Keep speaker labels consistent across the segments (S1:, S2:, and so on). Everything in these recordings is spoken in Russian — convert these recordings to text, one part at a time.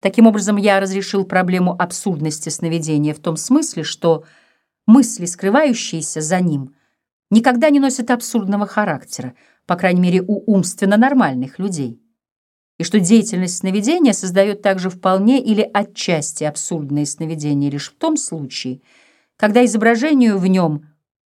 S1: Таким образом, я разрешил проблему абсурдности сновидения в том смысле, что мысли, скрывающиеся за ним, никогда не носят абсурдного характера, по крайней мере, у умственно нормальных людей, и что деятельность сновидения создает также вполне или отчасти абсурдные сновидения лишь в том случае, когда изображению в нем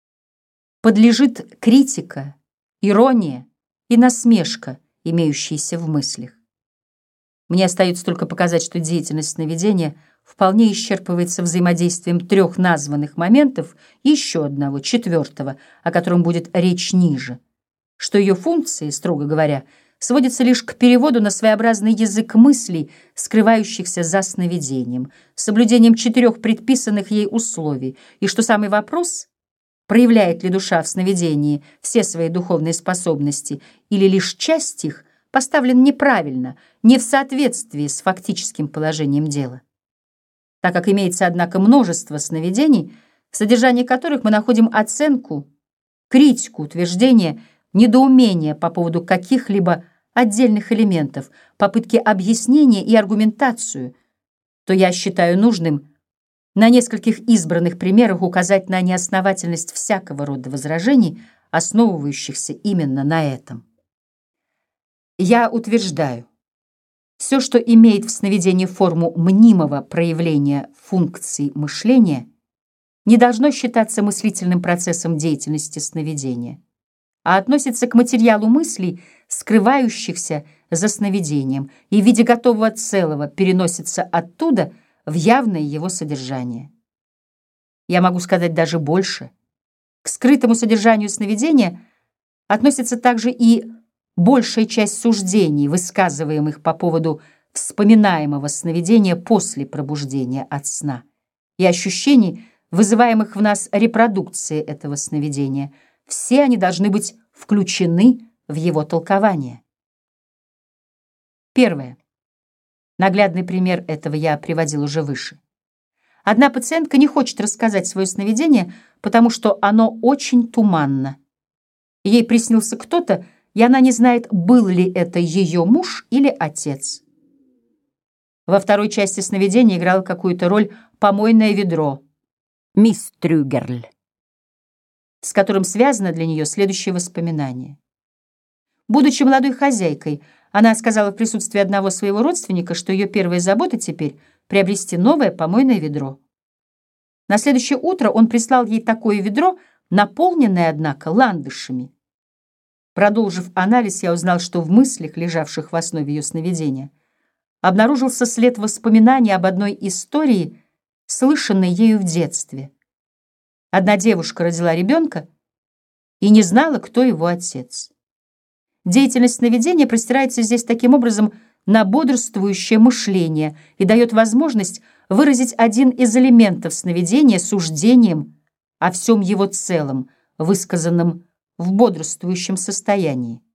S1: подлежит критика, ирония и насмешка, имеющиеся в мыслях. Мне остается только показать, что деятельность сновидения вполне исчерпывается взаимодействием трех названных моментов и еще одного, четвертого, о котором будет речь ниже, что ее функции, строго говоря, сводятся лишь к переводу на своеобразный язык мыслей, скрывающихся за сновидением, соблюдением четырех предписанных ей условий, и что самый вопрос, проявляет ли душа в сновидении все свои духовные способности или лишь часть их, поставлен неправильно, не в соответствии с фактическим положением дела. Так как имеется, однако, множество сновидений, в содержании которых мы находим оценку, критику, утверждение, недоумение по поводу каких-либо отдельных элементов, попытки объяснения и аргументацию, то я считаю нужным на нескольких избранных примерах указать на неосновательность всякого рода возражений, основывающихся именно на этом. Я утверждаю, все, что имеет в сновидении форму мнимого проявления функций мышления, не должно считаться мыслительным процессом деятельности сновидения, а относится к материалу мыслей, скрывающихся за сновидением, и в виде готового целого переносится оттуда в явное его содержание. Я могу сказать даже больше. К скрытому содержанию сновидения относится также и большая часть суждений, высказываемых по поводу вспоминаемого сновидения после пробуждения от сна, и ощущений, вызываемых в нас репродукцией этого сновидения. Все они должны быть включены в его толкование. Первое. Наглядный пример этого я приводил уже выше. Одна пациентка не хочет рассказать свое сновидение, потому что оно очень туманно. Ей приснился кто-то, и она не знает, был ли это ее муж или отец. Во второй части сновидения играло какую-то роль помойное ведро, мисс Трюгерль, с которым связано для нее следующее воспоминание. Будучи молодой хозяйкой, она сказала в присутствии одного своего родственника, что ее первая забота теперь — приобрести новое помойное ведро. На следующее утро он прислал ей такое ведро, наполненное, однако, ландышами. Продолжив анализ, я узнал, что в мыслях, лежавших в основе ее сновидения, обнаружился след воспоминаний об одной истории, слышанной ею в детстве. Одна девушка родила ребенка и не знала, кто его отец. Деятельность сновидения простирается здесь таким образом на бодрствующее мышление и дает возможность выразить один из элементов сновидения суждением о всем его целом, высказанном в бодрствующем состоянии.